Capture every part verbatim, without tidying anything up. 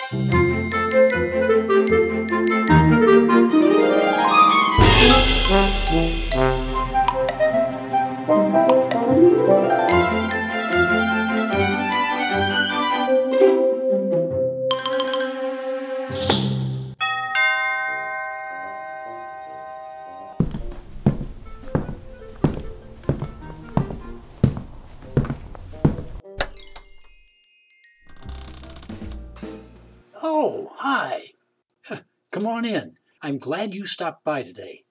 Oh, hi. Come on in. I'm glad you stopped by today.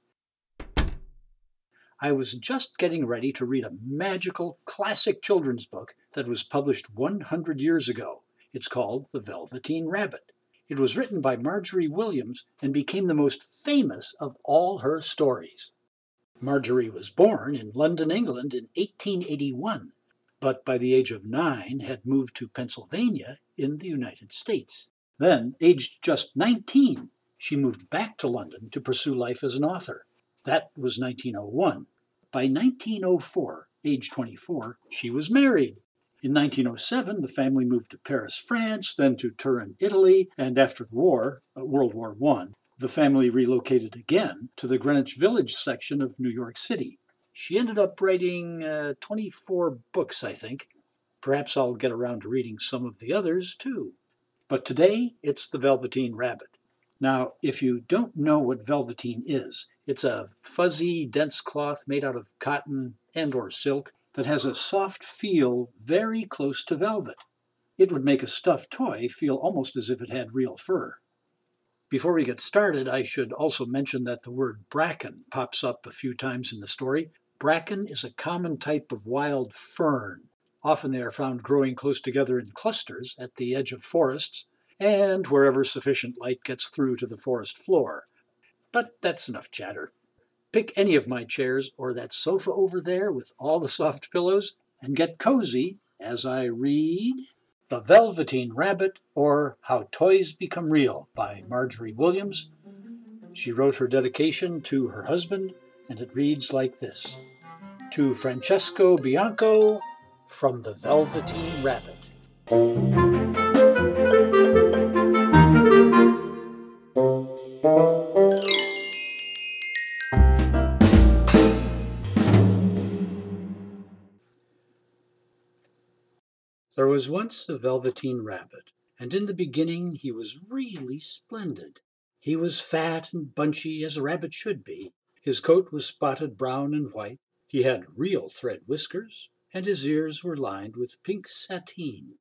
I was just getting ready to read a magical classic children's book that was published one hundred years ago. It's called The Velveteen Rabbit. It was written by Margery Williams and became the most famous of all her stories. Margery was born in London, England in eighteen eighty-one, but by the age of nine had moved to Pennsylvania in the United States. Then, aged just nineteen, she moved back to London to pursue life as an author. That was nineteen oh one. By nineteen oh four, age twenty-four, she was married. In nineteen oh seven, the family moved to Paris, France, then to Turin, Italy, and after the war, uh, World War One, the family relocated again to the Greenwich Village section of New York City. She ended up writing uh, twenty-four books, I think. Perhaps I'll get around to reading some of the others, too. But today, it's the Velveteen Rabbit. Now, if you don't know what velveteen is, it's a fuzzy, dense cloth made out of cotton and or silk that has a soft feel very close to velvet. It would make a stuffed toy feel almost as if it had real fur. Before we get started, I should also mention that the word bracken pops up a few times in the story. Bracken is a common type of wild fern. Often they are found growing close together in clusters at the edge of forests and wherever sufficient light gets through to the forest floor. But that's enough chatter. Pick any of my chairs or that sofa over there with all the soft pillows and get cozy as I read The Velveteen Rabbit, or How Toys Become Real by Margery Williams. She wrote her dedication to her husband, and it reads like this. To Francesco Bianco, from The Velveteen Rabbit. There was once a Velveteen Rabbit, and in the beginning he was really splendid. He was fat and bunchy as a rabbit should be. His coat was spotted brown and white. He had real thread whiskers, and his ears were lined with pink sateen.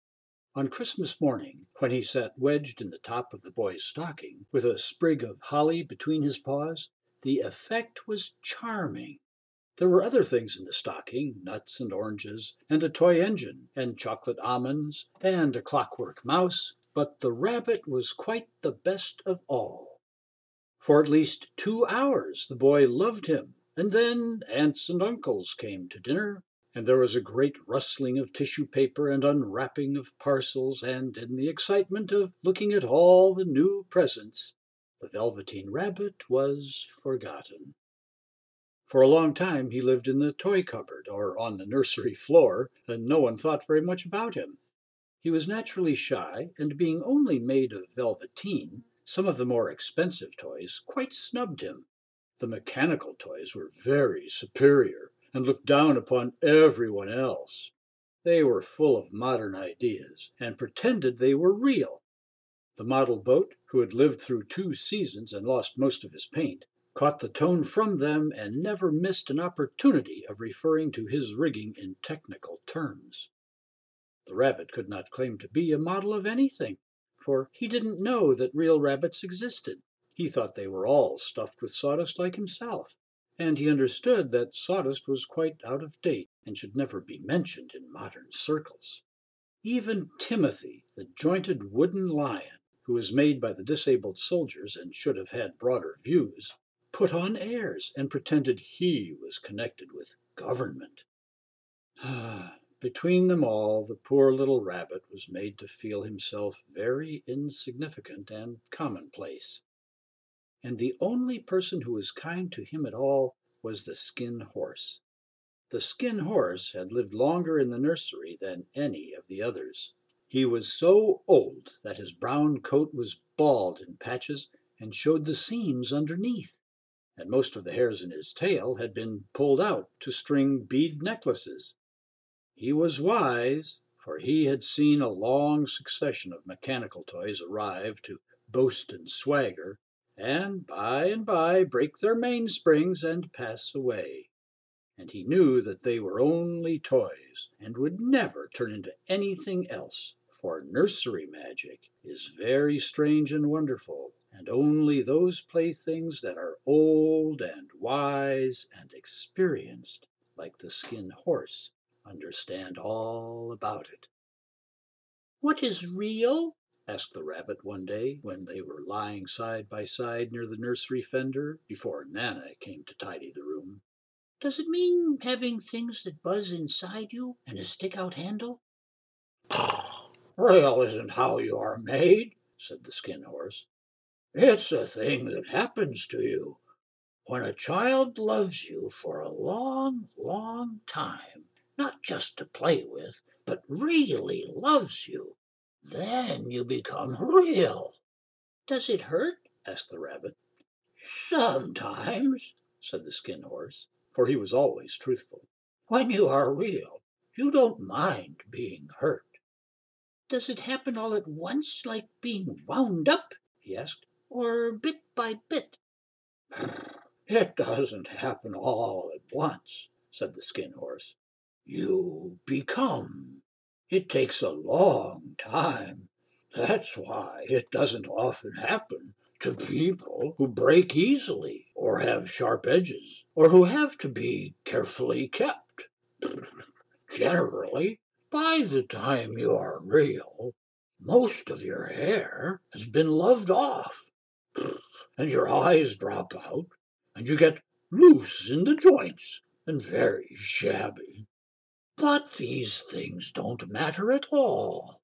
On Christmas morning, when he sat wedged in the top of the boy's stocking, with a sprig of holly between his paws, the effect was charming. There were other things in the stocking, nuts and oranges, and a toy engine, and chocolate almonds, and a clockwork mouse, but the rabbit was quite the best of all. For at least two hours the boy loved him, and then aunts and uncles came to dinner, and there was a great rustling of tissue paper and unwrapping of parcels, and in the excitement of looking at all the new presents, the Velveteen Rabbit was forgotten. For a long time he lived in the toy cupboard or on the nursery floor, and no one thought very much about him. He was naturally shy, and being only made of velveteen, some of the more expensive toys quite snubbed him. The mechanical toys were very superior, and looked down upon everyone else. They were full of modern ideas, and pretended they were real. The model boat, who had lived through two seasons and lost most of his paint, caught the tone from them and never missed an opportunity of referring to his rigging in technical terms. The rabbit could not claim to be a model of anything, for he didn't know that real rabbits existed. He thought they were all stuffed with sawdust like himself, and he understood that sawdust was quite out of date and should never be mentioned in modern circles. Even Timothy, the jointed wooden lion, who was made by the disabled soldiers and should have had broader views, put on airs and pretended he was connected with government. Ah, between them all, the poor little rabbit was made to feel himself very insignificant and commonplace. And the only person who was kind to him at all was the Skin Horse. The Skin Horse had lived longer in the nursery than any of the others. He was so old that his brown coat was bald in patches and showed the seams underneath, and most of the hairs in his tail had been pulled out to string bead necklaces. He was wise, for he had seen a long succession of mechanical toys arrive to boast and swagger, and by and by break their mainsprings and pass away. And he knew that they were only toys, and would never turn into anything else, for nursery magic is very strange and wonderful, and only those playthings that are old and wise and experienced, like the Skin Horse, understand all about it. "What is real?" asked the rabbit one day when they were lying side by side near the nursery fender before Nana came to tidy the room. "Does it mean having things that buzz inside you and a stick-out handle?" "Real isn't how you are made," said the Skin Horse. "It's a thing that happens to you. When a child loves you for a long, long time, not just to play with, but really loves you, then you become real." "Does it hurt?" asked the rabbit. "Sometimes," said the Skin Horse, for he was always truthful. "When you are real, you don't mind being hurt." "Does it happen all at once, like being wound up?" he asked, "or bit by bit?" "It doesn't happen all at once," said the Skin Horse. "You become. It takes a long time. That's why it doesn't often happen to people who break easily, or have sharp edges, or who have to be carefully kept. Generally, by the time you are real, most of your hair has been loved off, and your eyes drop out, and you get loose in the joints and very shabby. But these things don't matter at all,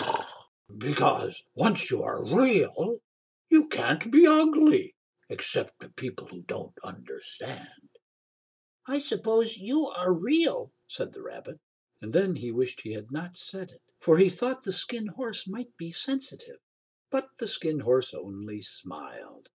because once you are real, you can't be ugly, except to people who don't understand." "I suppose you are real," said the rabbit, and then he wished he had not said it, for he thought the Skin Horse might be sensitive. But the Skin Horse only smiled.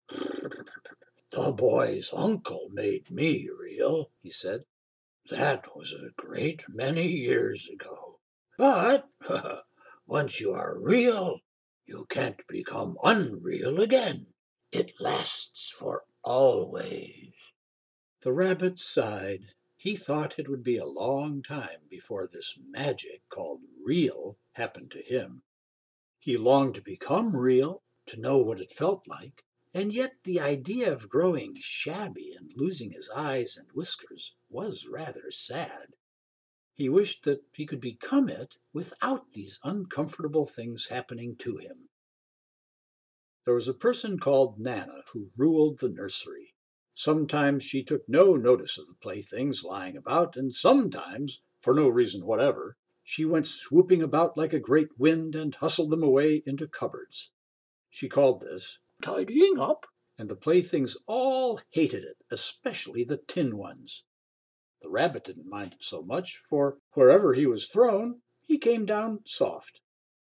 "The boy's uncle made me real," he said. "That was a great many years ago. But once you are real, you can't become unreal again. It lasts for always." The rabbit sighed. He thought it would be a long time before this magic called real happened to him. He longed to become real, to know what it felt like, and yet the idea of growing shabby and losing his eyes and whiskers was rather sad. He wished that he could become it without these uncomfortable things happening to him. There was a person called Nana who ruled the nursery. Sometimes she took no notice of the playthings lying about, and sometimes, for no reason whatever, she went swooping about like a great wind and hustled them away into cupboards. She called this tidying up, and the playthings all hated it, especially the tin ones. The rabbit didn't mind it so much, for wherever he was thrown, he came down soft.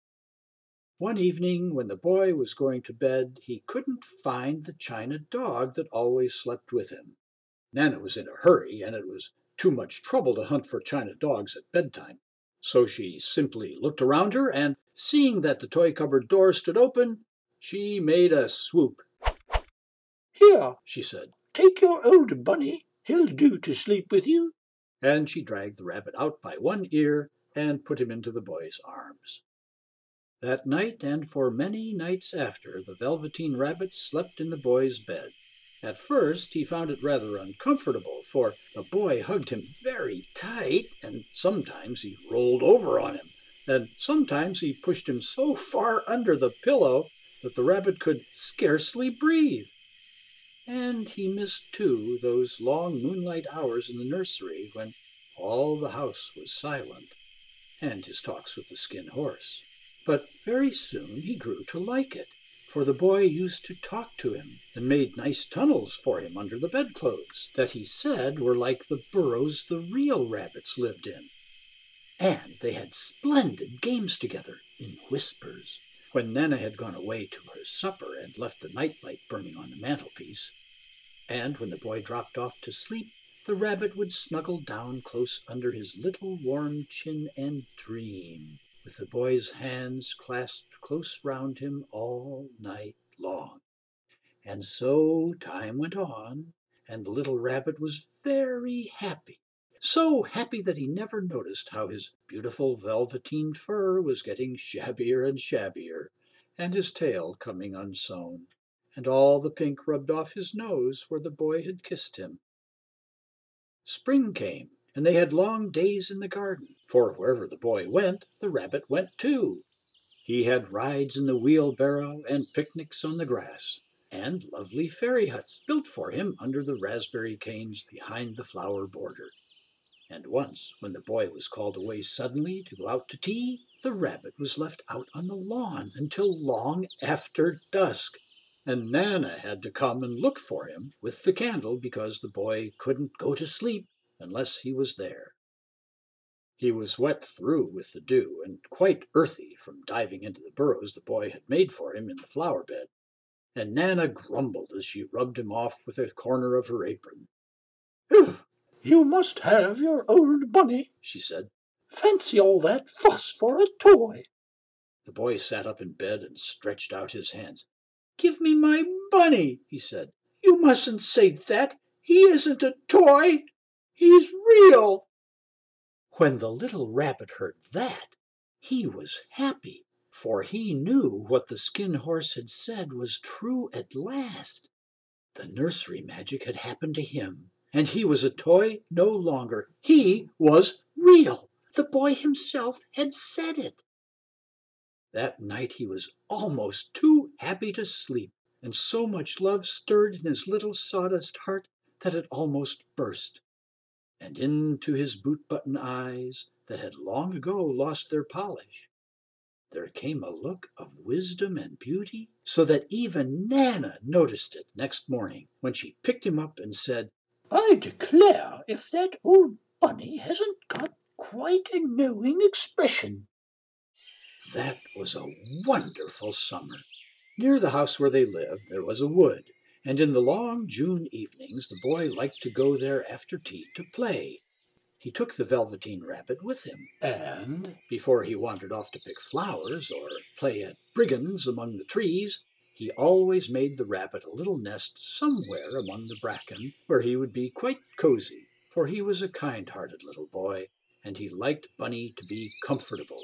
One evening, when the boy was going to bed, he couldn't find the china dog that always slept with him. Nana was in a hurry, and it was too much trouble to hunt for china dogs at bedtime. So she simply looked around her, and seeing that the toy cupboard door stood open, she made a swoop. "Here," she said, "take your old bunny. He'll do to sleep with you." And she dragged the rabbit out by one ear and put him into the boy's arms. That night, and for many nights after, the Velveteen Rabbit slept in the boy's bed. At first he found it rather uncomfortable, for the boy hugged him very tight, and sometimes he rolled over on him, and sometimes he pushed him so far under the pillow that the rabbit could scarcely breathe. And he missed, too, those long moonlight hours in the nursery when all the house was silent, and his talks with the Skin Horse. But very soon he grew to like it, for the boy used to talk to him and made nice tunnels for him under the bedclothes that he said were like the burrows the real rabbits lived in. And they had splendid games together in whispers. When Nana had gone away to her supper and left the nightlight burning on the mantelpiece, and when the boy dropped off to sleep, the rabbit would snuggle down close under his little warm chin and dream, with the boy's hands clasped close round him all night long. And so time went on, and the little rabbit was very happy. So happy that he never noticed how his beautiful velveteen fur was getting shabbier and shabbier, and his tail coming unsewn, and all the pink rubbed off his nose where the boy had kissed him. Spring came, and they had long days in the garden, for wherever the boy went, the rabbit went too. He had rides in the wheelbarrow and picnics on the grass, and lovely fairy huts built for him under the raspberry canes behind the flower border. And once, when the boy was called away suddenly to go out to tea, the rabbit was left out on the lawn until long after dusk, and Nana had to come and look for him with the candle because the boy couldn't go to sleep unless he was there. He was wet through with the dew and quite earthy from diving into the burrows the boy had made for him in the flower bed, and Nana grumbled as she rubbed him off with a corner of her apron. "You must have your old bunny," she said. "Fancy all that fuss for a toy." The boy sat up in bed and stretched out his hands. "Give me my bunny," he said. "You mustn't say that. He isn't a toy. He's real." When the little rabbit heard that, he was happy, for he knew what the Skin Horse had said was true at last. The nursery magic had happened to him, and he was a toy no longer. He was real. The boy himself had said it. That night he was almost too happy to sleep, and so much love stirred in his little sawdust heart that it almost burst. And into his boot-button eyes, that had long ago lost their polish, there came a look of wisdom and beauty, so that even Nana noticed it next morning when she picked him up and said, "I declare if that old bunny hasn't got quite a knowing expression." That was a wonderful summer. Near the house where they lived there was a wood, and in the long June evenings the boy liked to go there after tea to play. He took the Velveteen Rabbit with him, and before he wandered off to pick flowers or play at brigands among the trees, he always made the rabbit a little nest somewhere among the bracken where he would be quite cozy, for he was a kind-hearted little boy, and he liked Bunny to be comfortable.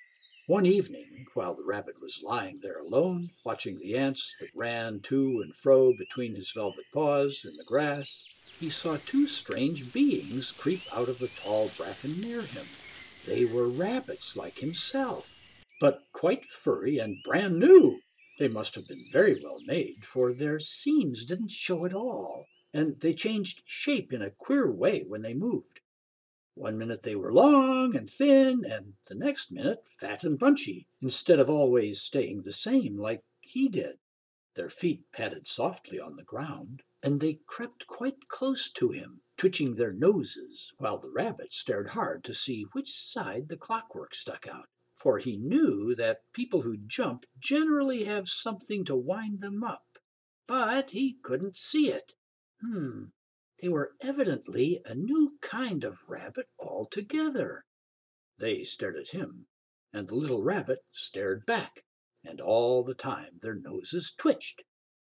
One evening, while the rabbit was lying there alone, watching the ants that ran to and fro between his velvet paws in the grass, he saw two strange beings creep out of the tall bracken near him. They were rabbits like himself, but quite furry and brand new. They must have been very well made, for their seams didn't show at all, and they changed shape in a queer way when they moved. One minute they were long and thin, and the next minute fat and bunchy, instead of always staying the same like he did. Their feet padded softly on the ground, and they crept quite close to him, twitching their noses, while the rabbit stared hard to see which side the clockwork stuck out, for he knew that people who jump generally have something to wind them up, but he couldn't see it. Hmm. They were evidently a new kind of rabbit altogether. They stared at him, and the little rabbit stared back, and all the time their noses twitched.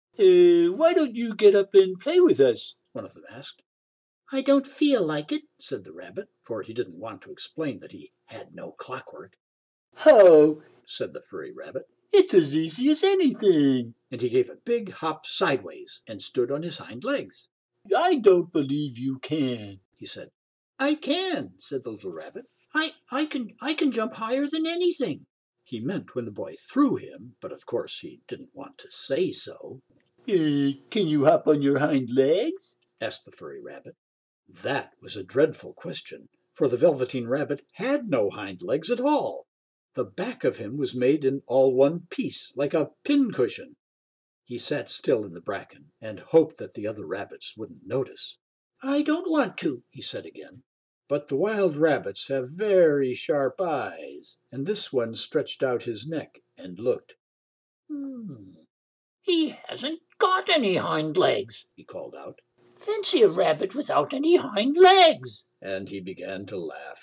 "Uh, why don't you get up and play with us?" one of them asked. "I don't feel like it," said the rabbit, for he didn't want to explain that he had no clockwork. "How?" said the furry rabbit. "It's as easy as anything." And he gave a big hop sideways and stood on his hind legs. "I don't believe you can," he said. "I can," said the little rabbit. I, I can I can jump higher than anything." He meant when the boy threw him, but of course he didn't want to say so. Uh, can you hop on your hind legs?" asked the furry rabbit. That was a dreadful question, for the Velveteen Rabbit had no hind legs at all. The back of him was made in all one piece, like a pincushion. He sat still in the bracken and hoped that the other rabbits wouldn't notice. "I don't want to," he said again. But the wild rabbits have very sharp eyes, and this one stretched out his neck and looked. Hmm, he hasn't got any hind legs, he called out. Fancy a rabbit without any hind legs. And he began to laugh.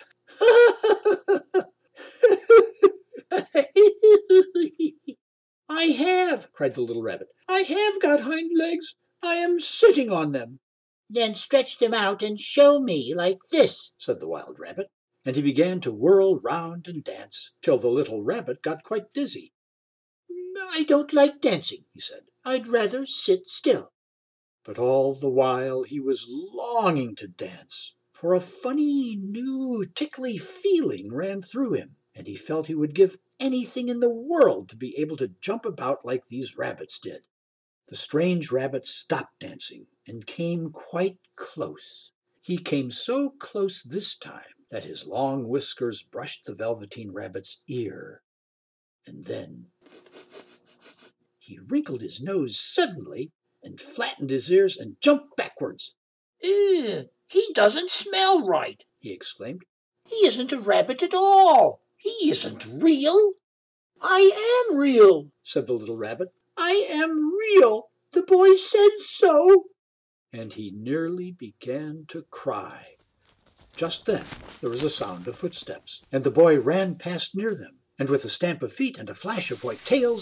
I have, cried the little rabbit. I have got hind legs. I am sitting on them. Then stretch them out and show me, like this, said the wild rabbit. And he began to whirl round and dance, till the little rabbit got quite dizzy. I don't like dancing, he said. I'd rather sit still. But all the while he was longing to dance, for a funny, new, tickly feeling ran through him, and he felt he would give anything in the world to be able to jump about like these rabbits did. The strange rabbit stopped dancing and came quite close. He came so close this time that his long whiskers brushed the Velveteen Rabbit's ear. And then he wrinkled his nose suddenly and flattened his ears and jumped backwards. Ew, he doesn't smell right, he exclaimed. He isn't a rabbit at all. He isn't real. I am real, said the little rabbit. I am real. The boy said so. And he nearly began to cry. Just then there was a sound of footsteps, and the boy ran past near them, and with a stamp of feet and a flash of white tails,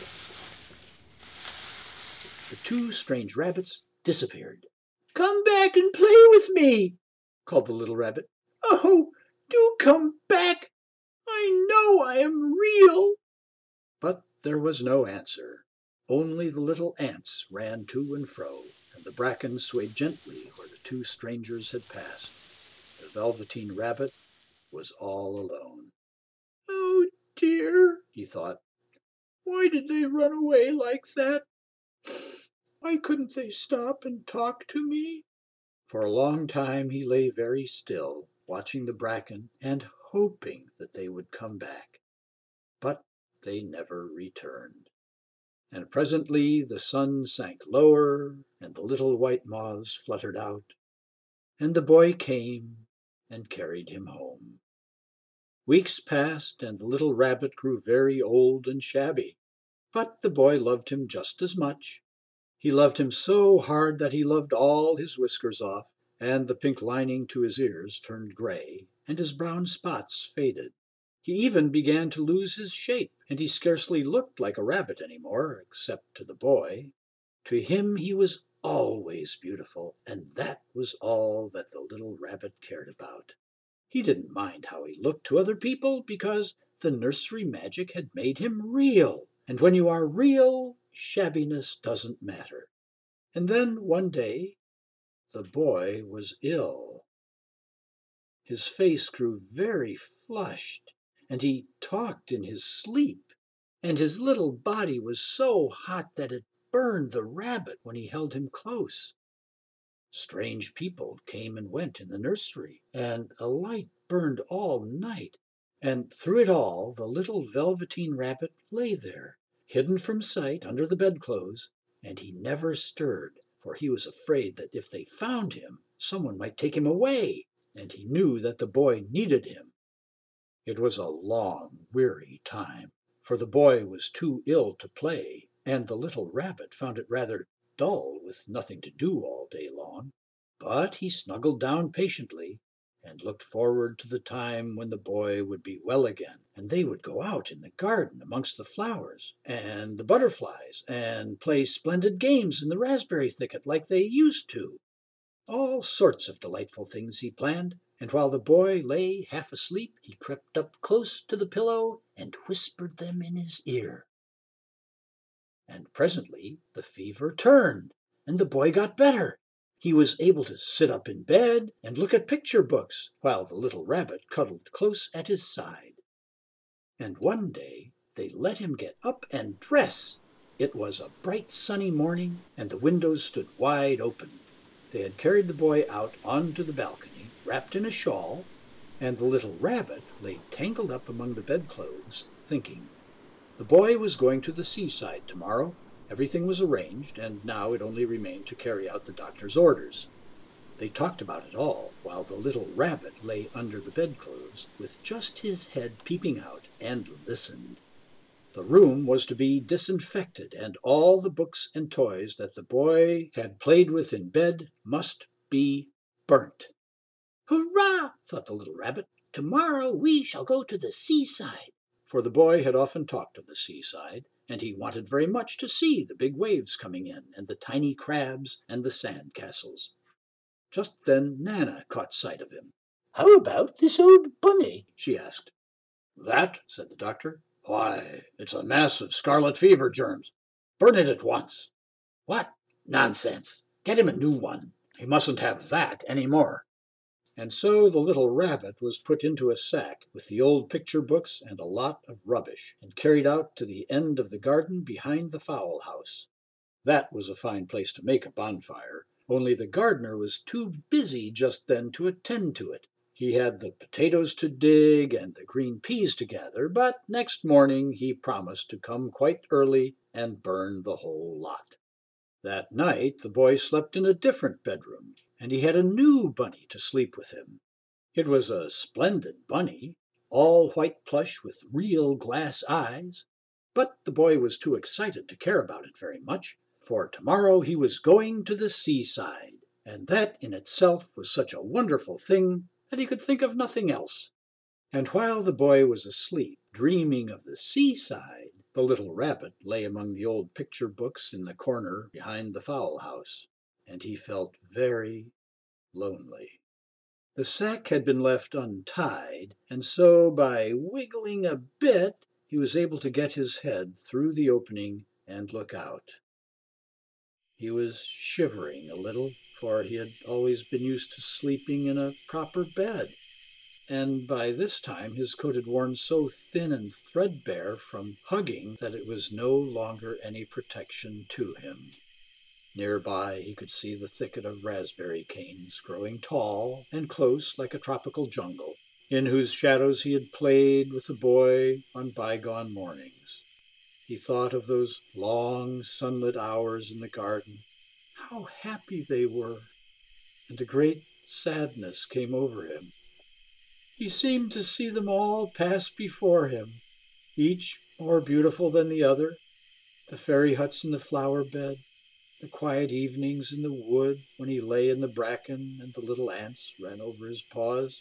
the two strange rabbits disappeared. Come back and play with me, called the little rabbit. Oh, do come back. I know I am real. But there was no answer. Only the little ants ran to and fro, and the bracken swayed gently where the two strangers had passed. The Velveteen Rabbit was all alone. Oh dear, he thought. Why did they run away like that? Why couldn't they stop and talk to me? For a long time he lay very still, watching the bracken and hoping that they would come back. But they never returned. And presently the sun sank lower, and the little white moths fluttered out, and the boy came and carried him home. Weeks passed, and the little rabbit grew very old and shabby, but the boy loved him just as much. He loved him so hard that he loved all his whiskers off, and the pink lining to his ears turned gray, and his brown spots faded. He even began to lose his shape, and he scarcely looked like a rabbit any more, except to the boy. To him he was always beautiful, and that was all that the little rabbit cared about. He didn't mind how he looked to other people, because the nursery magic had made him real, and when you are real, shabbiness doesn't matter. And then one day the boy was ill. His face grew very flushed, and he talked in his sleep, and his little body was so hot that it burned the rabbit when he held him close. Strange people came and went in the nursery, and a light burned all night, and through it all the little Velveteen Rabbit lay there, hidden from sight under the bedclothes, and he never stirred, for he was afraid that if they found him, someone might take him away, and he knew that the boy needed him. It was a long, weary time, for the boy was too ill to play, and the little rabbit found it rather dull with nothing to do all day long. But he snuggled down patiently, and looked forward to the time when the boy would be well again, and they would go out in the garden amongst the flowers and the butterflies, and play splendid games in the raspberry thicket like they used to. All sorts of delightful things he planned, and while the boy lay half asleep, he crept up close to the pillow and whispered them in his ear. And presently the fever turned, and the boy got better. He was able to sit up in bed and look at picture books, while the little rabbit cuddled close at his side. And one day they let him get up and dress. It was a bright sunny morning, and the windows stood wide open. They had carried the boy out onto the balcony, wrapped in a shawl, and the little rabbit lay tangled up among the bedclothes, thinking. The boy was going to the seaside tomorrow. Everything was arranged, and now it only remained to carry out the doctor's orders. They talked about it all while the little rabbit lay under the bedclothes with just his head peeping out and listened. The room was to be disinfected, and all the books and toys that the boy had played with in bed must be burnt. "Hurrah!" thought the little rabbit. "Tomorrow we shall go to the seaside." For the boy had often talked of the seaside, and he wanted very much to see the big waves coming in, and the tiny crabs and the sand castles. Just then Nana caught sight of him. "How about this old bunny?" she asked. "That," said the doctor, "why, it's a mass of scarlet fever germs. Burn it at once." "What nonsense! Get him a new one. He mustn't have that any more." And so the little rabbit was put into a sack with the old picture books and a lot of rubbish, and carried out to the end of the garden behind the fowl house. That was a fine place to make a bonfire, only the gardener was too busy just then to attend to it. He had the potatoes to dig and the green peas to gather, but next morning he promised to come quite early and burn the whole lot. That night the boy slept in a different bedroom, and he had a new bunny to sleep with him. It was a splendid bunny, all white plush with real glass eyes, but the boy was too excited to care about it very much, for tomorrow he was going to the seaside, and that in itself was such a wonderful thing that he could think of nothing else. And while the boy was asleep, dreaming of the seaside, the little rabbit lay among the old picture books in the corner behind the fowl house, and he felt very lonely. The sack had been left untied, and so by wiggling a bit he was able to get his head through the opening and look out. He was shivering a little, for he had always been used to sleeping in a proper bed, and by this time his coat had worn so thin and threadbare from hugging that it was no longer any protection to him. Nearby he could see the thicket of raspberry canes, growing tall and close like a tropical jungle, in whose shadows he had played with the boy on bygone mornings. He thought of those long sunlit hours in the garden, how happy they were, and a great sadness came over him. He seemed to see them all pass before him, each more beautiful than the other, the fairy huts in the flower bed, the quiet evenings in the wood when he lay in the bracken and the little ants ran over his paws,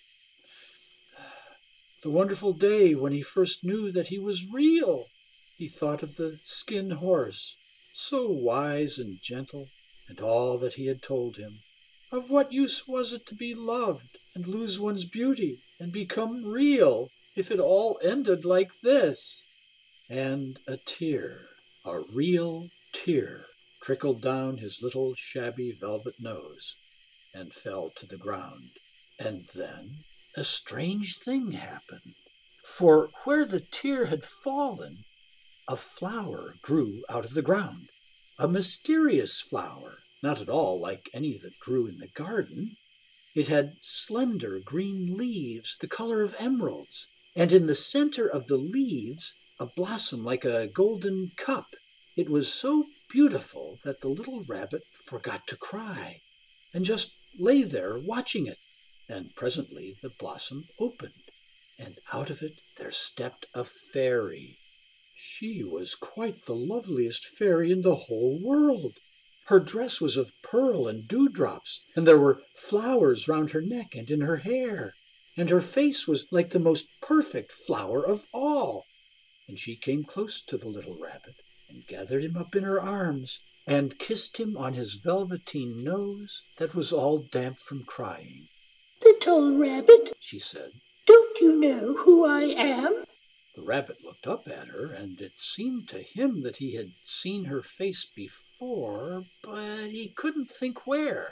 the wonderful day when he first knew that he was real. He thought of the skin horse, so wise and gentle, and all that he had told him. Of what use was it to be loved and lose one's beauty and become real if it all ended like this? And a tear, a real tear, trickled down his little shabby velvet nose and fell to the ground. And then a strange thing happened, for where the tear had fallen, a flower grew out of the ground, a mysterious flower, not at all like any that grew in the garden. It had slender green leaves the color of emeralds, and in the center of the leaves a blossom like a golden cup. It was so beautiful that the little rabbit forgot to cry, and just lay there watching it. And presently the blossom opened, and out of it there stepped a fairy. She was quite the loveliest fairy in the whole world. Her dress was of pearl and dewdrops, and there were flowers round her neck and in her hair, and her face was like the most perfect flower of all. And she came close to the little rabbit and gathered him up in her arms and kissed him on his velveteen nose that was all damp from crying. "Little rabbit," she said, "don't you know who I am?" The rabbit looked up at her, and it seemed to him that he had seen her face before, but he couldn't think where.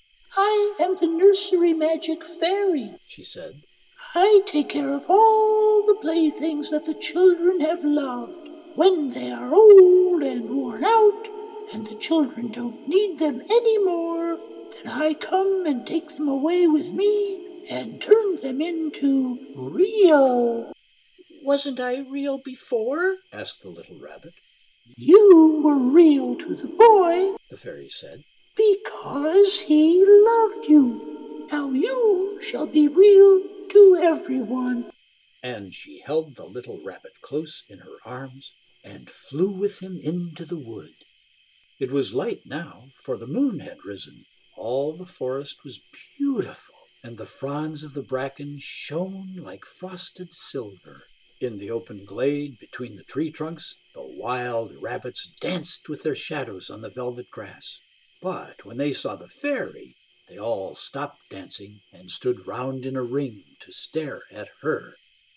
"I am the nursery magic fairy," she said. "I take care of all the playthings that the children have loved. When they are old and worn out, and the children don't need them any more, then I come and take them away with me and turn them into real." "Wasn't I real before?" asked the little rabbit. "You were real to the boy," the fairy said, Because he loved you. Now you shall be real to everyone. And she held the little rabbit close in her arms and flew with him into the wood. It was light now, for the moon had risen. All the forest was beautiful, and the fronds of the bracken shone like frosted silver. In the open glade between the tree trunks, the wild rabbits danced with their shadows on the velvet grass. But when they saw the fairy, they all stopped dancing and stood round in a ring to stare at her.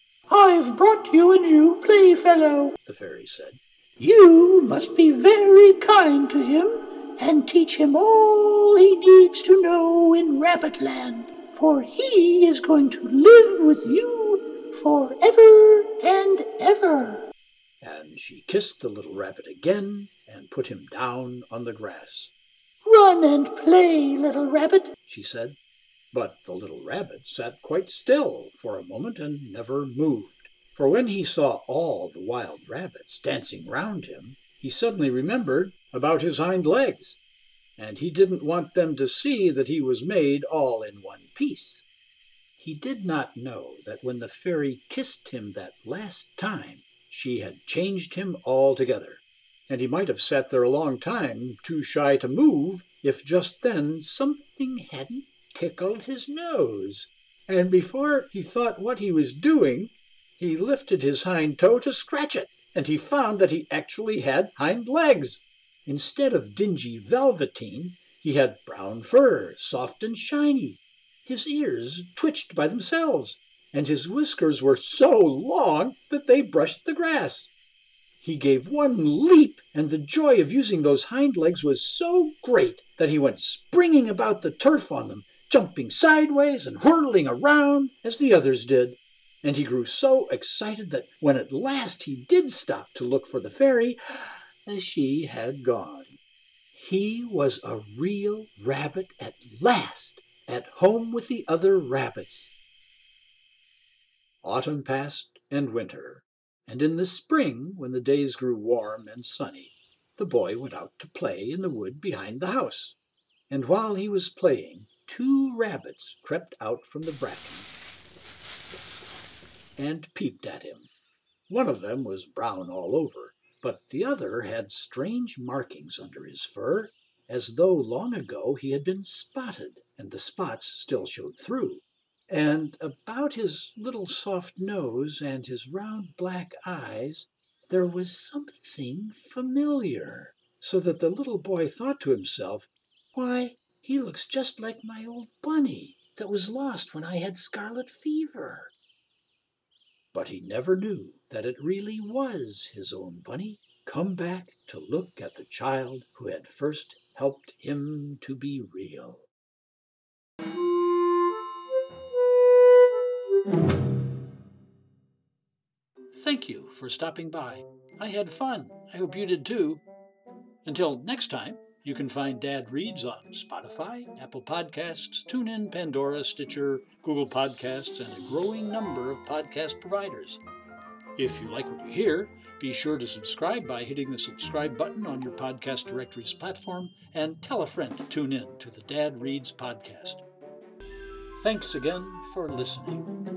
"I've brought you a new playfellow," the fairy said. "You must be very kind to him and teach him all he needs to know in Rabbitland, for he is going to live with you forever and ever." And she kissed the little rabbit again and put him down on the grass. "Run and play, little rabbit," she said. But the little rabbit sat quite still for a moment and never moved. For when he saw all the wild rabbits dancing round him, he suddenly remembered about his hind legs, and he didn't want them to see that he was made all in one piece. He did not know that when the fairy kissed him that last time, she had changed him altogether, and he might have sat there a long time, too shy to move, if just then something hadn't tickled his nose. And before he thought what he was doing, he lifted his hind toe to scratch it, and he found that he actually had hind legs. Instead of dingy velveteen, he had brown fur, soft and shiny. His ears twitched by themselves, and his whiskers were so long that they brushed the grass. He gave one leap, and the joy of using those hind legs was so great that he went springing about the turf on them, jumping sideways and whirling around as the others did. And he grew so excited that when at last he did stop to look for the fairy, she had gone. He was a real rabbit at last, at home with the other rabbits. Autumn passed and winter, and in the spring, when the days grew warm and sunny, the boy went out to play in the wood behind the house. And while he was playing, two rabbits crept out from the bracken and peeped at him. One of them was brown all over, but the other had strange markings under his fur, as though long ago he had been spotted, and the spots still showed through. And about his little soft nose and his round black eyes there was something familiar, so that the little boy thought to himself, "Why, he looks just like my old bunny that was lost when I had scarlet fever." But he never knew that it really was his own bunny, come back to look at the child who had first helped him to be real. Thank you for stopping by. I had fun. I hope you did too. Until next time, you can find Dad Reads on Spotify, Apple Podcasts, TuneIn, Pandora, Stitcher, Google Podcasts, and a growing number of podcast providers. If you like what you hear, be sure to subscribe by hitting the subscribe button on your podcast directory's platform and tell a friend to tune in to the Dad Reads podcast. Thanks again for listening.